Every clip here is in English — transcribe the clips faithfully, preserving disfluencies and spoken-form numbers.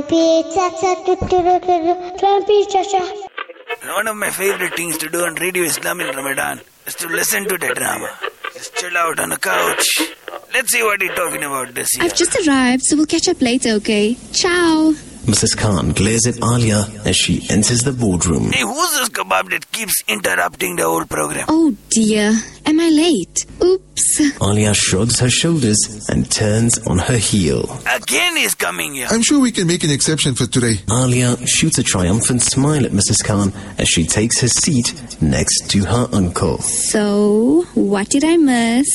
Grumpy Chacha, Grumpy Chacha. One of my favorite things to do on Radio Islam in Ramadan is to listen to the drama. Just chill out on a couch. Let's see what he's talking about this year. I've just arrived, so we'll catch up later, okay? Ciao. Missus Khan glares at Alia as she enters the boardroom. Hey, who's this kebab that keeps interrupting the whole program? Oh dear, am I late? Oops. Alia shrugs her shoulders and turns on her heel. Again he's coming here. I'm sure we can make an exception for today. Alia shoots a triumphant smile at Missus Khan as she takes her seat next to her uncle. So, what did I miss?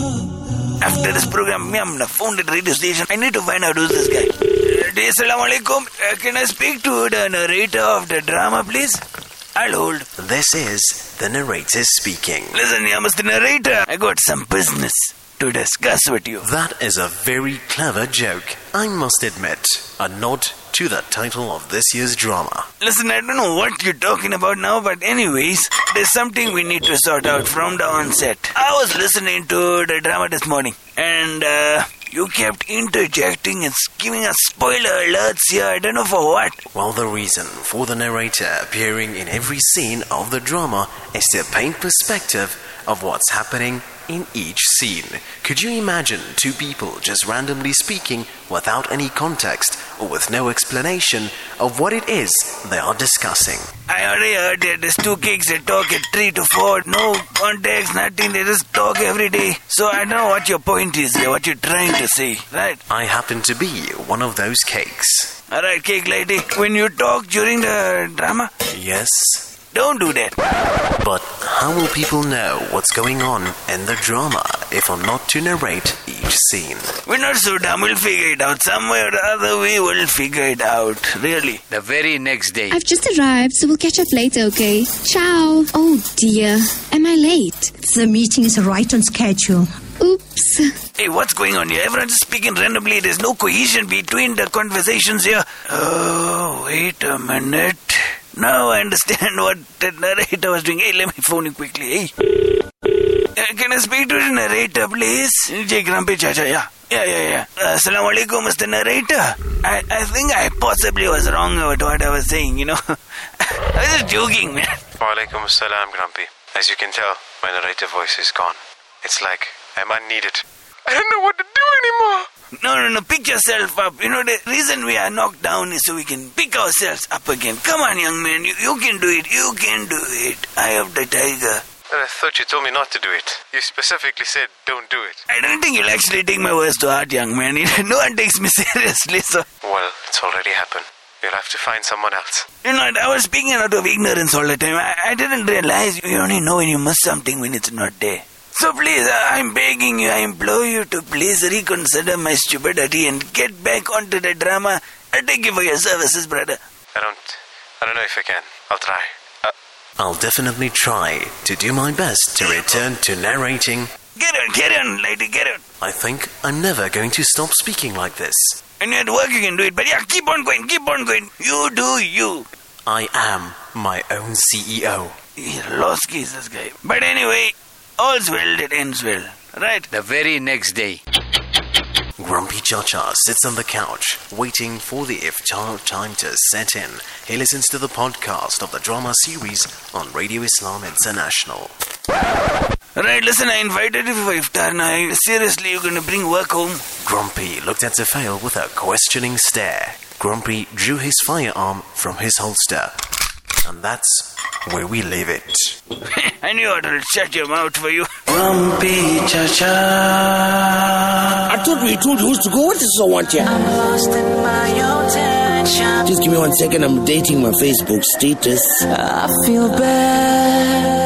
After this program, me, I'm on the phone at the radio station. I need to find out who's this guy. Uh, Assalamu alaikum. Uh, can I speak to the narrator of the drama, please? I'll hold. This is the narrator speaking. Listen, yeah, Mister Narrator, I got some business to discuss with you. That is a very clever joke, I must admit. A nod to the title of this year's drama. Listen, I don't know what you're talking about now, but anyways, there's something we need to sort out from the onset. I was listening to the drama this morning, and uh, you kept interjecting and giving us spoiler alerts here. I don't know for what. Well, the reason for the narrator appearing in every scene of the drama is to paint perspective of what's happening in each scene. Could you imagine two people just randomly speaking without any context or with no explanation of what it is they are discussing? I already heard that there's two kids that talk at three to four, no context, nothing, they just talk every day. So I don't know what your point is here, what you're trying to say, right? I happen to be one of those cakes. Alright, cake lady, when you talk during the drama, Yes, don't do that. but how will people know what's going on in the drama if I'm not to narrate each scene? We're not so dumb, we'll figure it out. Some way or the other we will figure it out, really. The very next day. I've just arrived, so we'll catch up later, okay? Ciao. Oh dear, am I late? The meeting is right on schedule. Oops. Hey, what's going on here? Everyone's just speaking randomly. There's no cohesion between the conversations here. Oh, wait a minute. Now I understand what the narrator was doing. Hey, let me phone you quickly. Hey. Uh, can I speak to the narrator, please? Jai Grumpy Chacha, yeah. Yeah, yeah, yeah. Uh, Assalamu alaikum, Mister Narrator. I, I think I possibly was wrong about what I was saying, you know. I was just joking, man. Walaikum assalam, Grumpy. As you can tell, my narrator voice is gone. It's like I'm unneeded. I don't know what to do anymore. No, no, no, pick yourself up. You know, the reason we are knocked down is so we can pick ourselves up again. Come on, young man, you, you can do it, you can do it. Eye of the tiger. But I thought you told me not to do it. You specifically said don't do it. I don't think you'll actually take my words to heart, young man. No one takes me seriously, so... Well, it's already happened. You'll have to find someone else. You know, I was speaking out of ignorance all the time. I, I didn't realize you only know when you miss something when it's not there. So please, I'm begging you, I implore you to please reconsider my stupidity and get back onto the drama. I thank you for your services, brother. I don't... I don't know if I can. I'll try. Uh, I'll definitely try to do my best to return to narrating. Get on, get on, lady, get on. I think I'm never going to stop speaking like this. And you're at work, you can do it. But yeah, keep on going, keep on going. You do you. I am my own C E O. He lost keys, this guy. But anyway... all's well that ends well, right? The very next day. Grumpy Chacha sits on the couch, waiting for the iftar time to set in. He listens to the podcast of the drama series on Radio Islam International. Right, listen, I invited you for iftar now. Seriously, you're going to bring work home? Grumpy looked at Tafail with a questioning stare. Grumpy drew his firearm from his holster. And that's where we leave it. I knew I would shut your mouth for you. Grumpy Chacha. I thought we told you who's to go. What is so want here? I'm lost in my own tension. Just give me one second. I'm dating my Facebook status. I feel bad.